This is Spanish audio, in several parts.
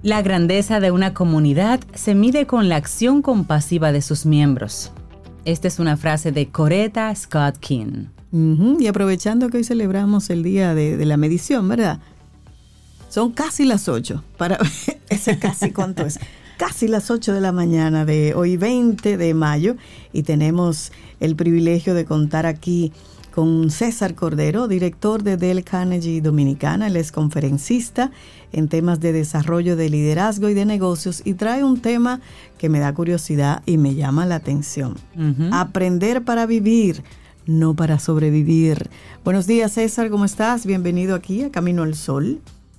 La grandeza de una comunidad se mide con la acción compasiva de sus miembros. Esta es una frase de Coretta Scott King. Y aprovechando que hoy celebramos el día de la medición, ¿verdad? Son casi las 8. Ese casi, ¿cuánto es? Casi las 8 de la mañana de hoy, 20 de mayo. Y tenemos el privilegio de contar aquí con César Cordero, director de Dale Carnegie Dominicana. Él es conferencista en temas de desarrollo de liderazgo y de negocios y trae un tema que me da curiosidad y me llama la atención. Aprender para vivir, no para sobrevivir. Buenos días, César, ¿cómo estás? Bienvenido aquí a Camino al Sol.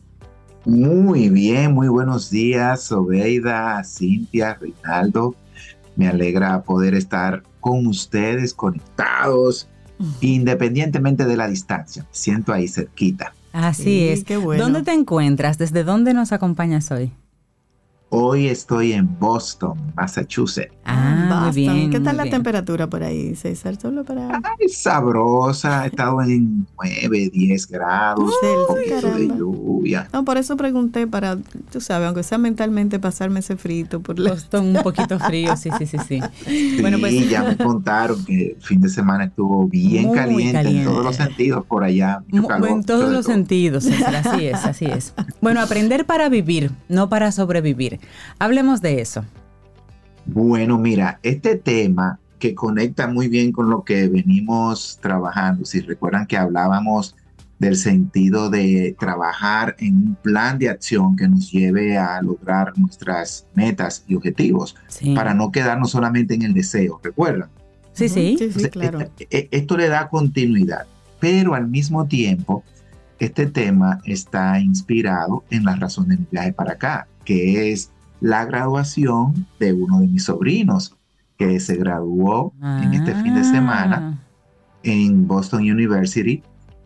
Muy bien, muy buenos días, Sobeida, Cintia, Reinaldo. Me alegra poder estar con ustedes conectados, independientemente de la distancia. Me siento ahí cerquita. Así es. Qué bueno. ¿Dónde te encuentras? ¿Desde dónde nos acompañas hoy? Hoy estoy en Boston, Massachusetts. Muy bien. ¿Qué tal muy la bien. temperatura por ahí, César? Solo para... Ay, sabrosa, he estado en 9, 10 grados, un poquito de caramba. lluvia. No, por eso pregunté para, tú sabes, aunque sea mentalmente pasarme ese frito por la... Boston un poquito frío, sí. Sí, Bueno, pues ya me contaron que el fin de semana estuvo bien muy caliente en todos los sentidos por allá. Mucho calor, en todos mucho de los todo. sentidos, César, así es. Bueno, aprender para vivir, no para sobrevivir. Hablemos de eso. Bueno, mira, este tema que conecta muy bien con lo que venimos trabajando, si recuerdan que hablábamos del sentido de trabajar en un plan de acción que nos lleve a lograr nuestras metas y objetivos, Sí. para no quedarnos solamente en el deseo, ¿recuerdan? Sí. Entonces, claro. esto le da continuidad, pero al mismo tiempo, este tema está inspirado en la razón de mi viaje para acá, que es la graduación de uno de mis sobrinos, que se graduó en este fin de semana en Boston University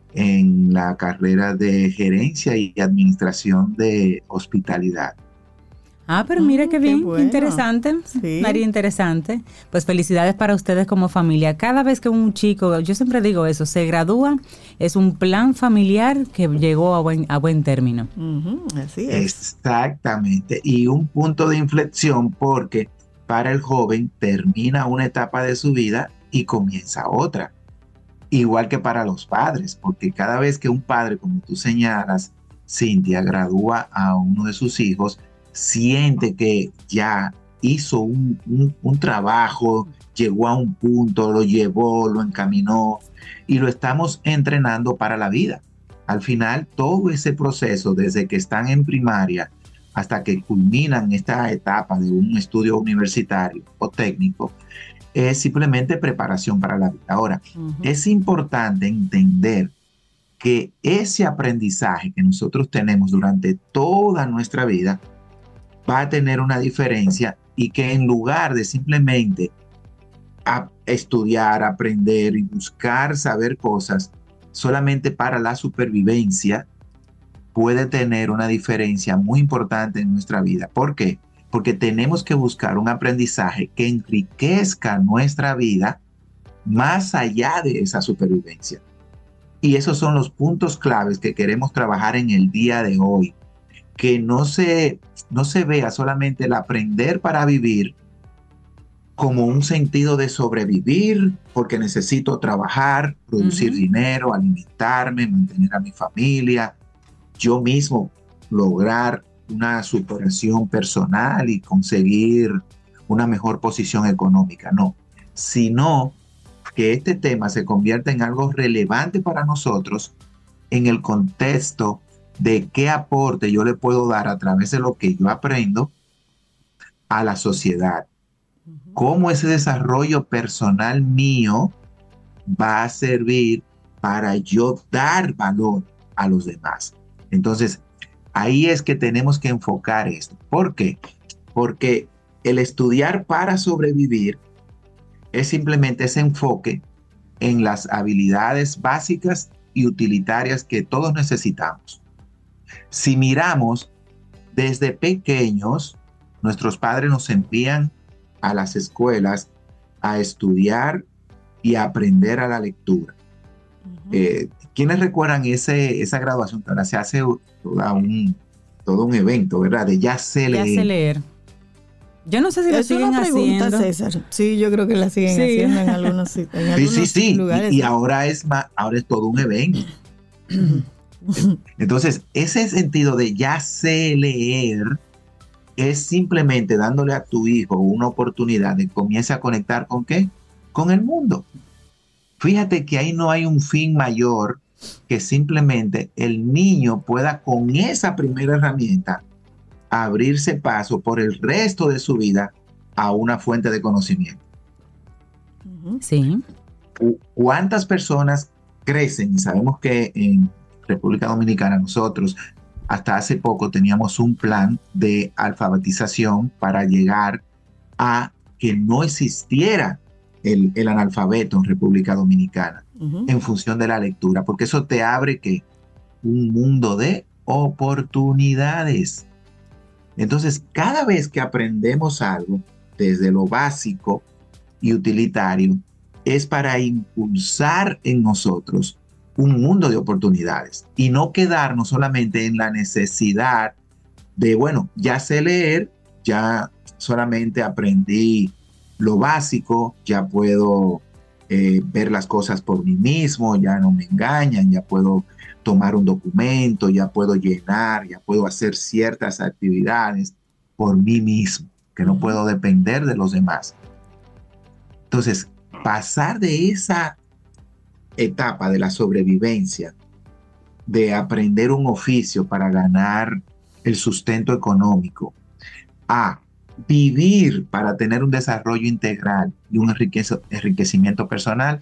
en la carrera de gerencia y administración de hospitalidad. Pero mira qué bien, bueno. interesante, Sí. María, interesante. Pues felicidades para ustedes como familia. Cada vez que un chico, yo siempre digo eso, se gradúa, es un plan familiar que llegó a buen término. Así es. Exactamente, y un punto de inflexión porque para el joven termina una etapa de su vida y comienza otra. Igual que para los padres, porque cada vez que un padre, como tú señalas, Cintia, gradúa a uno de sus hijos, siente que ya hizo un trabajo, llegó a un punto, lo llevó, lo encaminó y lo estamos entrenando para la vida. Al final, todo ese proceso, desde que están en primaria hasta que culminan esta etapa de un estudio universitario o técnico, es simplemente preparación para la vida. Ahora, es importante entender que ese aprendizaje que nosotros tenemos durante toda nuestra vida va a tener una diferencia y que en lugar de simplemente estudiar, aprender y buscar saber cosas solamente para la supervivencia, puede tener una diferencia muy importante en nuestra vida. ¿Por qué? Porque tenemos que buscar un aprendizaje que enriquezca nuestra vida más allá de esa supervivencia. Y esos son los puntos claves que queremos trabajar en el día de hoy. Que no se vea solamente el aprender para vivir como un sentido de sobrevivir, porque necesito trabajar, producir dinero, alimentarme, mantener a mi familia, yo mismo lograr una superación personal y conseguir una mejor posición económica, no, sino que este tema se convierta en algo relevante para nosotros en el contexto de qué aporte yo le puedo dar a través de lo que yo aprendo a la sociedad. Cómo ese desarrollo personal mío va a servir para yo dar valor a los demás. Entonces, ahí es que tenemos que enfocar esto. ¿Por qué? Porque el estudiar para sobrevivir es simplemente ese enfoque en las habilidades básicas y utilitarias que todos necesitamos. Si miramos, desde pequeños, nuestros padres nos envían a las escuelas a estudiar y a aprender a la lectura. ¿Quiénes recuerdan esa graduación que ahora se hace toda todo un evento, ¿verdad? De ya sé leer. Ya sé leer. Yo no sé si lo siguen una pregunta, haciendo. César. Sí, yo creo que la siguen haciendo en algunos lugares. Y ahora es todo un evento. Entonces, ese sentido de ya sé leer es simplemente dándole a tu hijo una oportunidad de que comience a conectar ¿con qué? Con el mundo. Fíjate que ahí no hay un fin mayor que simplemente el niño pueda con esa primera herramienta abrirse paso por el resto de su vida a una fuente de conocimiento. Sí. ¿Cuántas personas crecen? Y sabemos que en República Dominicana nosotros hasta hace poco teníamos un plan de alfabetización para llegar a que no existiera el analfabeto en República Dominicana en función de la lectura, porque eso te abre que un mundo de oportunidades. Entonces, cada vez que aprendemos algo, desde lo básico y utilitario, es para impulsar en nosotros un mundo de oportunidades y no quedarnos solamente en la necesidad de, bueno, ya sé leer, ya solamente aprendí lo básico, ya puedo ver las cosas por mí mismo, ya no me engañan, ya puedo tomar un documento, ya puedo llenar, ya puedo hacer ciertas actividades por mí mismo, que no puedo depender de los demás. Entonces, pasar de esa etapa de la sobrevivencia, de aprender un oficio para ganar el sustento económico, a vivir para tener un desarrollo integral y un enriquecimiento personal,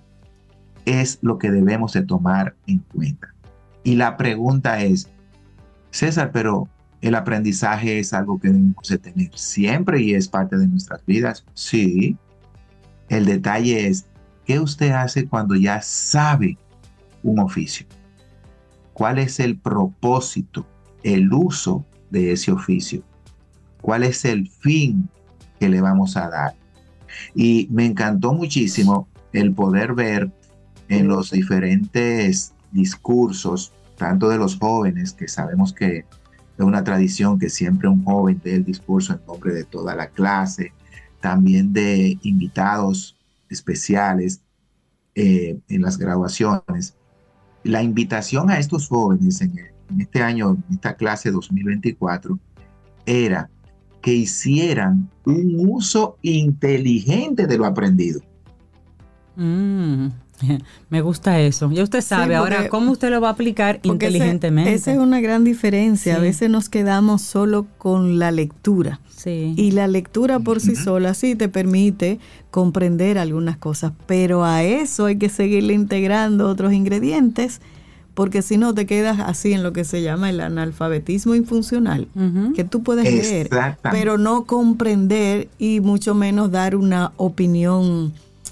es lo que debemos de tomar en cuenta. Y la pregunta es, César, pero el aprendizaje es algo que debemos de tener siempre y es parte de nuestras vidas. Sí. El detalle es, ¿qué usted hace cuando ya sabe un oficio? ¿Cuál es el propósito, el uso de ese oficio? ¿Cuál es el fin que le vamos a dar? Y me encantó muchísimo el poder ver en los diferentes discursos, tanto de los jóvenes, que sabemos que es una tradición que siempre un joven dé el discurso en nombre de toda la clase, también de invitados especiales en las graduaciones. La invitación a estos jóvenes en este año, en esta clase 2024, era que hicieran un uso inteligente de lo aprendido. Me gusta eso. Ya usted sabe ahora cómo usted lo va a aplicar inteligentemente. Esa es una gran diferencia. Sí. A veces nos quedamos solo con la lectura. Sí. Y la lectura por sí sola sí te permite comprender algunas cosas, pero a eso hay que seguirle integrando otros ingredientes, porque si no te quedas así en lo que se llama el analfabetismo infuncional, que tú puedes leer, pero no comprender y mucho menos dar una opinión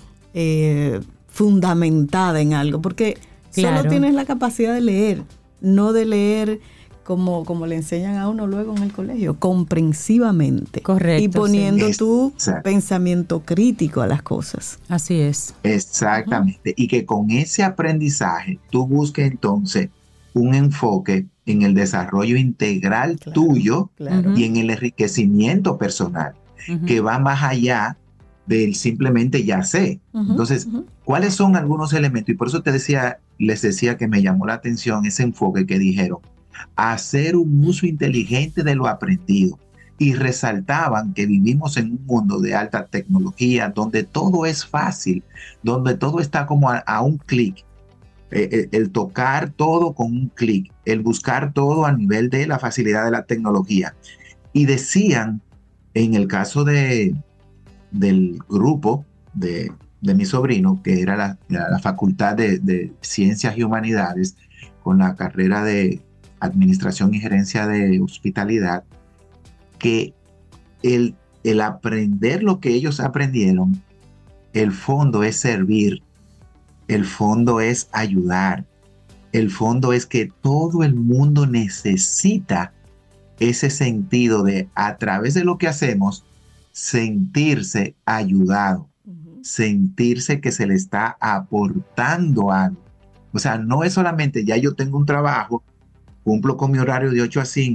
fundamentada en algo, porque solo tienes la capacidad de leer, no de leer como le enseñan a uno luego en el colegio, comprensivamente. Correcto. Y poniendo tu pensamiento crítico a las cosas. Así es. Exactamente. Y que con ese aprendizaje tú busques entonces un enfoque en el desarrollo integral tuyo y en el enriquecimiento personal, que va más allá del simplemente ya sé. Entonces, ¿cuáles son algunos elementos? Y por eso les decía que me llamó la atención ese enfoque que dijeron, hacer un uso inteligente de lo aprendido. Y resaltaban que vivimos en un mundo de alta tecnología, donde todo es fácil, donde todo está como a un clic. El tocar todo con un clic, el buscar todo a nivel de la facilidad de la tecnología. Y decían, en el caso del grupo de mi sobrino, que era la Facultad de Ciencias y Humanidades, con la carrera de Administración y Gerencia de Hospitalidad, que el aprender lo que ellos aprendieron, el fondo es servir, el fondo es ayudar, el fondo es que todo el mundo necesita ese sentido de, a través de lo que hacemos, sentirse ayudado, sentirse que se le está aportando algo. O sea, no es solamente ya yo tengo un trabajo, cumplo con mi horario de 8 a 5,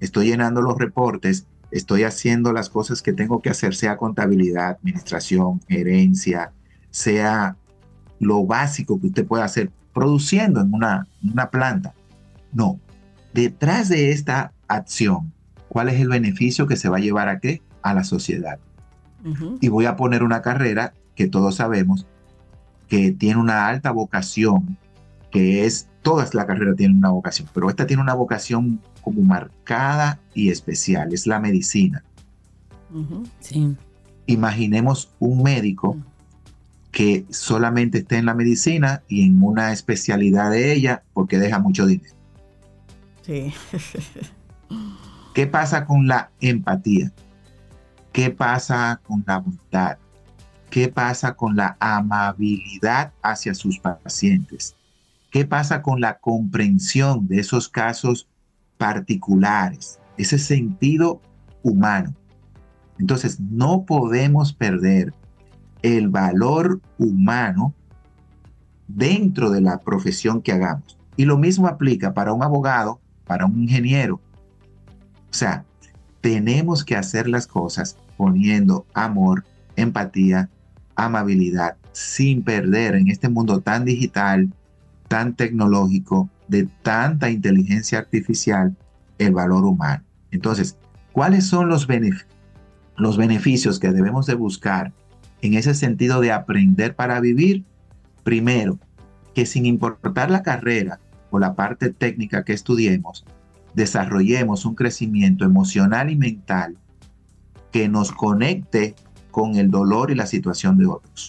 estoy llenando los reportes, estoy haciendo las cosas que tengo que hacer, sea contabilidad, administración, gerencia, sea lo básico que usted pueda hacer produciendo en una planta. No, detrás de esta acción, ¿cuál es el beneficio que se va a llevar a qué? A la sociedad. Y voy a poner una carrera que todos sabemos que tiene una alta vocación, que es, todas las carreras tienen una vocación, pero esta tiene una vocación como marcada y especial, es la medicina. Sí. Imaginemos un médico que solamente esté en la medicina y en una especialidad de ella porque deja mucho dinero. Sí. ¿Qué pasa con la empatía? ¿Qué pasa con la bondad? ¿Qué pasa con la amabilidad hacia sus pacientes? ¿Qué pasa con la comprensión de esos casos particulares? Ese sentido humano. Entonces, no podemos perder el valor humano dentro de la profesión que hagamos. Y lo mismo aplica para un abogado, para un ingeniero. O sea, tenemos que hacer las cosas poniendo amor, empatía, amabilidad, sin perder en este mundo tan digital, tan tecnológico, de tanta inteligencia artificial, el valor humano. Entonces, ¿cuáles son los beneficios que debemos de buscar en ese sentido de aprender para vivir? Primero, que sin importar la carrera o la parte técnica que estudiemos, desarrollemos un crecimiento emocional y mental que nos conecte con el dolor y la situación de otros.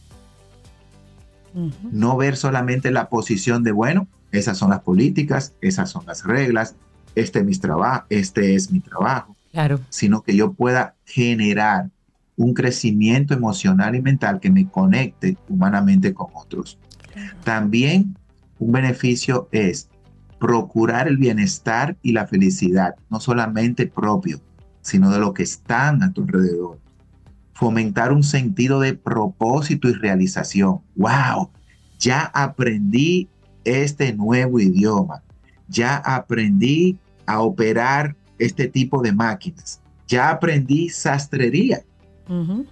No ver solamente la posición de, bueno, esas son las políticas, esas son las reglas, este es mi trabajo, Claro. sino que yo pueda generar un crecimiento emocional y mental que me conecte humanamente con otros. También un beneficio es procurar el bienestar y la felicidad, no solamente propio, sino de lo que están a tu alrededor. Fomentar un sentido de propósito y realización. ¡Wow! Ya aprendí este nuevo idioma. Ya aprendí a operar este tipo de máquinas. Ya aprendí sastrería. O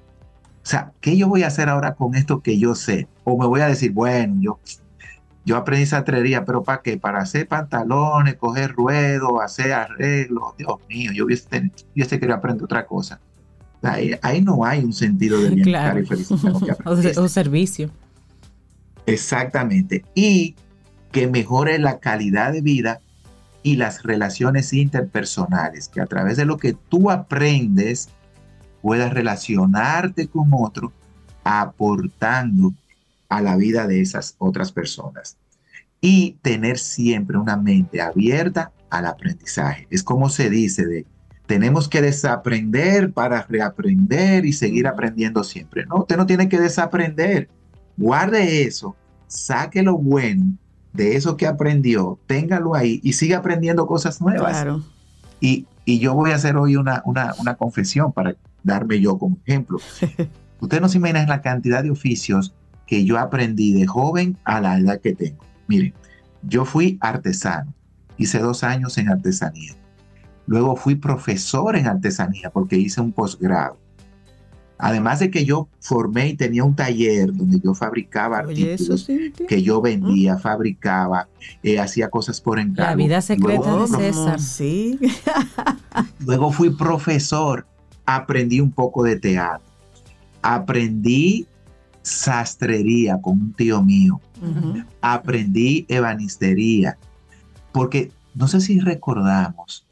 sea, ¿qué yo voy a hacer ahora con esto que yo sé? O me voy a decir, bueno, yo aprendí sastrería, pero ¿para qué? Para hacer pantalones, coger ruedos, hacer arreglos. Dios mío, yo hubiese querido aprender otra cosa. Ahí no hay un sentido de bienestar y felicidad. O servicio. Exactamente. Y que mejore la calidad de vida y las relaciones interpersonales, que a través de lo que tú aprendes puedas relacionarte con otro, aportando a la vida de esas otras personas. Y tener siempre una mente abierta al aprendizaje. Es como se dice tenemos que desaprender para reaprender y seguir aprendiendo siempre. No, usted no tiene que desaprender. Guarde eso, saque lo bueno de eso que aprendió, téngalo ahí y siga aprendiendo cosas nuevas. Claro. Y yo voy a hacer hoy una confesión para darme yo como ejemplo. Usted no se imagina la cantidad de oficios que yo aprendí de joven a la edad que tengo. Miren, yo fui artesano, hice 2 años en artesanía. Luego fui profesor en artesanía porque hice un posgrado. Además de que yo formé y tenía un taller donde yo fabricaba artículos que yo vendía, fabricaba, hacía cosas por encargo. La vida secreta de César. Sí. Luego fui profesor, aprendí un poco de teatro, aprendí sastrería con un tío mío, aprendí ebanistería, porque no sé si recordamos,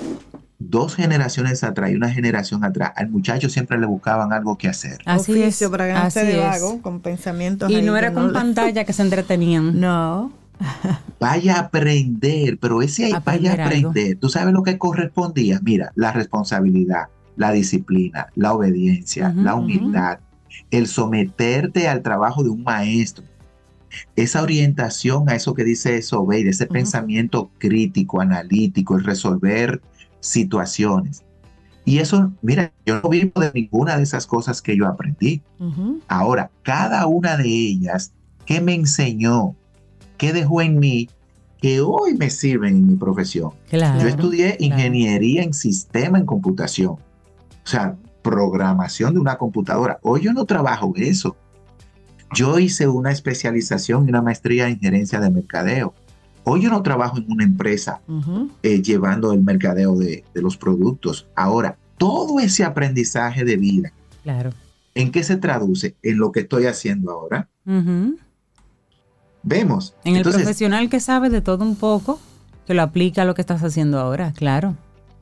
2 generaciones atrás y una generación atrás, al muchacho siempre le buscaban algo que hacer. Así es, braganza de vago, con pensamientos. Y no era con pantalla que se entretenían. No. Vaya a aprender, pero vaya a aprender. Algo. ¿Tú sabes lo que correspondía? Mira, la responsabilidad, la disciplina, la obediencia, la humildad, el someterte al trabajo de un maestro. Esa orientación a eso que dice Sobeida, ese pensamiento crítico, analítico, el resolver situaciones. Y eso, mira, yo no vivo de ninguna de esas cosas que yo aprendí. Ahora, cada una de ellas, ¿qué me enseñó? ¿Qué dejó en mí? que hoy me sirven en mi profesión. Claro, Yo estudié claro. ingeniería en sistema en computación, o sea, programación de una computadora. Hoy yo no trabajo eso. Yo hice una especialización y una maestría en gerencia de mercadeo. Hoy yo no trabajo en una empresa llevando el mercadeo de los productos. Ahora, todo ese aprendizaje de vida, Claro. ¿en qué se traduce? En lo que estoy haciendo ahora. Ujú. Vemos. En el Entonces, profesional que sabe de todo un poco, que lo aplica a lo que estás haciendo ahora, claro.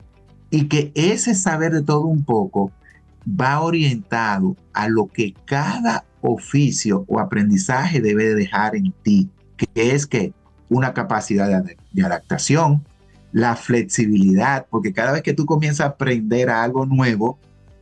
y que ese saber de todo un poco va orientado a lo que cada oficio o aprendizaje debe de dejar en ti, que es que una capacidad de adaptación, la flexibilidad, porque cada vez que tú comienzas a aprender algo nuevo,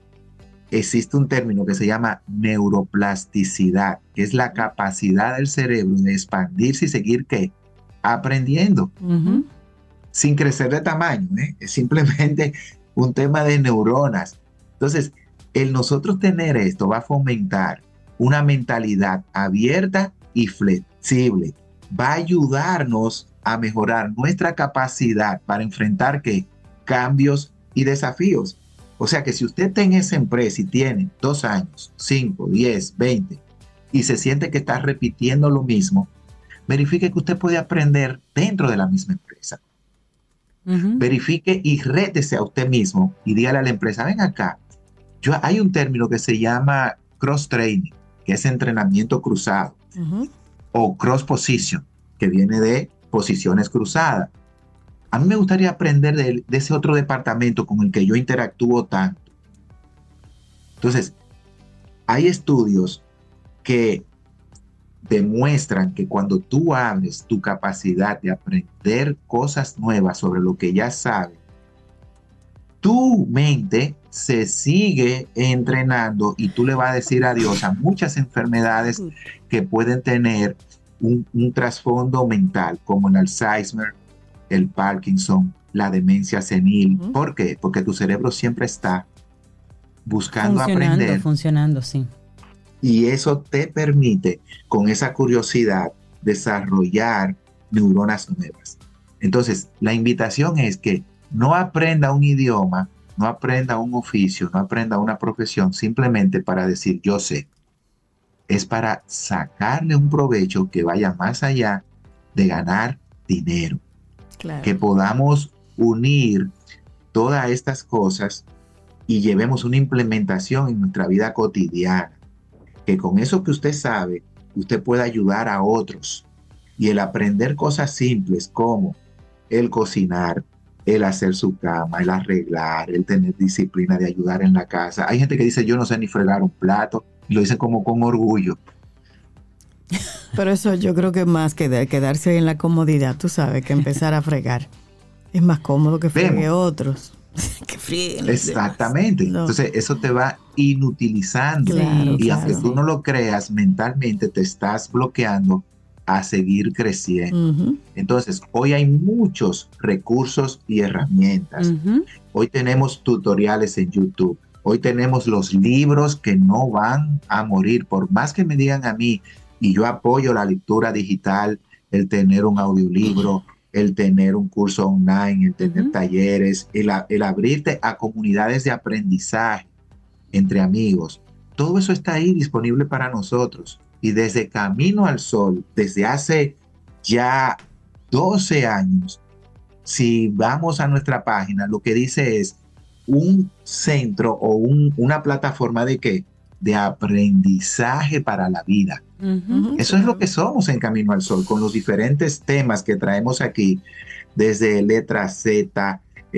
existe un término que se llama neuroplasticidad, que es la capacidad del cerebro de expandirse y seguir ¿qué? Aprendiendo, Ujú. sin crecer de tamaño, ¿eh? Es simplemente un tema de neuronas. Entonces, el nosotros tener esto va a fomentar una mentalidad abierta y flexible. Va a ayudarnos a mejorar nuestra capacidad para enfrentar ¿qué? Cambios y desafíos. O sea que si usted está en esa empresa y tiene 2 años, 5, 10, 20 y se siente que está repitiendo lo mismo, verifique que usted puede aprender dentro de la misma empresa. Ujú. Verifique y rétese a usted mismo y dígale a la empresa, ven acá, hay un término que se llama cross training, que es entrenamiento cruzado, o cross position, que viene de posiciones cruzadas. A mí me gustaría aprender de ese otro departamento con el que yo interactúo tanto. Entonces, hay estudios que demuestran que cuando tú abres tu capacidad de aprender cosas nuevas sobre lo que ya sabes, tu mente se sigue entrenando y tú le vas a decir adiós a muchas enfermedades que pueden tener un trasfondo mental, como el Alzheimer, el Parkinson, la demencia senil. ¿Por qué? Porque tu cerebro siempre está buscando aprender. Funcionando, sí. Y eso te permite, con esa curiosidad, desarrollar neuronas nuevas. Entonces, la invitación es que no aprenda un idioma, no aprenda un oficio, no aprenda una profesión simplemente para decir yo sé. Es para sacarle un provecho que vaya más allá de ganar dinero. Claro. Que podamos unir todas estas cosas y llevemos una implementación en nuestra vida cotidiana. Que con eso que usted sabe, usted pueda ayudar a otros. Y el aprender cosas simples como el cocinar, el hacer su cama, el arreglar, el tener disciplina de ayudar en la casa. Hay gente que dice, yo no sé ni fregar un plato, y lo dicen como con orgullo. Pero eso yo creo que más que quedarse en la comodidad, tú sabes, que empezar a fregar. Es más cómodo que fregue otros. Que frieguen. Exactamente. No. Entonces, eso te va inutilizando. Claro, y claro. aunque tú no lo creas, mentalmente te estás bloqueando a seguir creciendo. Entonces, hoy hay muchos recursos y herramientas. Hoy tenemos tutoriales en YouTube. Hoy tenemos los libros que no van a morir. Por más que me digan a mí, y yo apoyo la lectura digital, el tener un audiolibro, el tener un curso online, el tener talleres, el abrirte a comunidades de aprendizaje entre amigos. Todo eso está ahí disponible para nosotros. Y desde Camino al Sol, desde hace ya 12 años, si vamos a nuestra página, lo que dice es un centro o una plataforma de ¿qué? De aprendizaje para la vida. Eso es lo que somos en Camino al Sol, con los diferentes temas que traemos aquí, desde letra Z,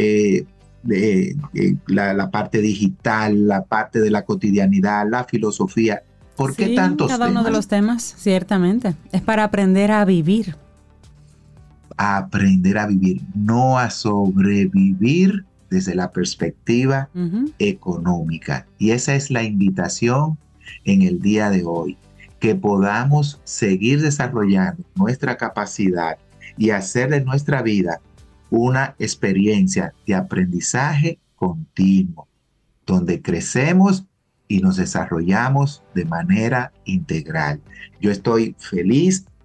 la parte digital, la parte de la cotidianidad, la filosofía. ¿Por qué tantos cada temas? uno de los temas, ciertamente. Es para aprender a vivir. A aprender a vivir, no a sobrevivir desde la perspectiva económica. Y esa es la invitación en el día de hoy, que podamos seguir desarrollando nuestra capacidad y hacer de nuestra vida una experiencia de aprendizaje continuo, donde crecemos y nos desarrollamos de manera integral. Yo estoy feliz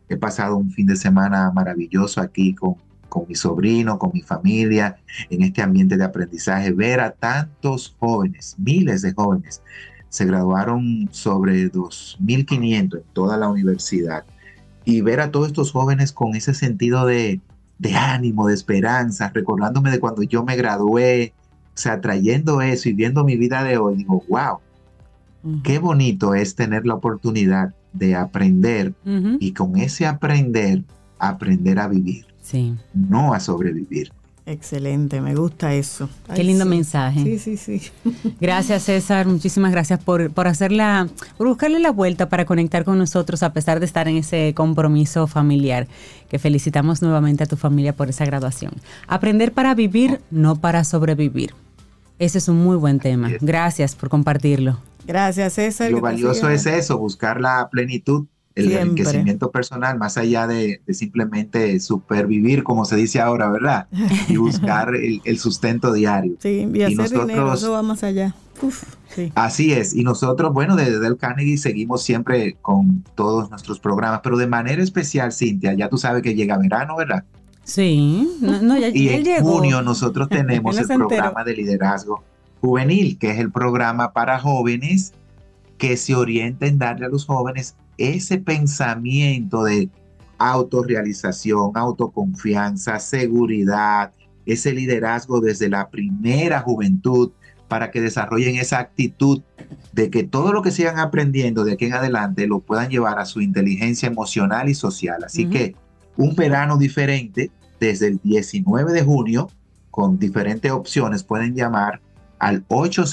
He pasado un fin de semana maravilloso aquí con mi sobrino, con mi familia, en este ambiente de aprendizaje. Ver a tantos jóvenes, miles de jóvenes, se graduaron sobre 2.500 en toda la universidad. Y ver a todos estos jóvenes con ese sentido de ánimo, de esperanza, recordándome de cuando yo me gradué, o sea, trayendo eso y viendo mi vida de hoy, digo, wow, qué bonito es tener la oportunidad de aprender y con ese aprender a vivir, no a sobrevivir. Excelente, me gusta eso. Qué lindo mensaje. Sí. Gracias, César. Muchísimas gracias por buscarle la vuelta para conectar con nosotros a pesar de estar en ese compromiso familiar. Que felicitamos nuevamente a tu familia por esa graduación. Aprender para vivir, no para sobrevivir. Ese es un muy buen tema. Gracias por compartirlo. Gracias, César. Lo valioso es eso, buscar la plenitud, el enriquecimiento personal, más allá de simplemente supervivir, como se dice ahora, ¿verdad? Y buscar el sustento diario. Sí, y hacer dinero, eso va más allá. Sí. Así es, y nosotros, bueno, desde Dale Carnegie seguimos siempre con todos nuestros programas, pero de manera especial, Cintia, ya tú sabes que llega verano, ¿verdad? Sí, y en junio nosotros tenemos el programa de liderazgo juvenil, que es el programa para jóvenes que se orienta en darle a los jóvenes ese pensamiento de autorrealización, autoconfianza, seguridad, ese liderazgo desde la primera juventud para que desarrollen esa actitud de que todo lo que sigan aprendiendo de aquí en adelante lo puedan llevar a su inteligencia emocional y social. Así que un verano diferente desde el 19 de junio con diferentes opciones pueden llamar al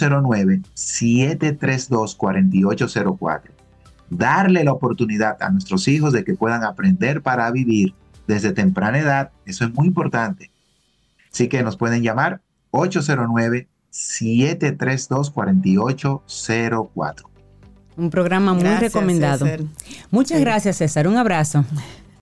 809-732-4804. Darle la oportunidad a nuestros hijos de que puedan aprender para vivir desde temprana edad. Eso es muy importante. Así que nos pueden llamar 809-732-4804. Un programa muy recomendado. César. Muchas gracias, César. Un abrazo.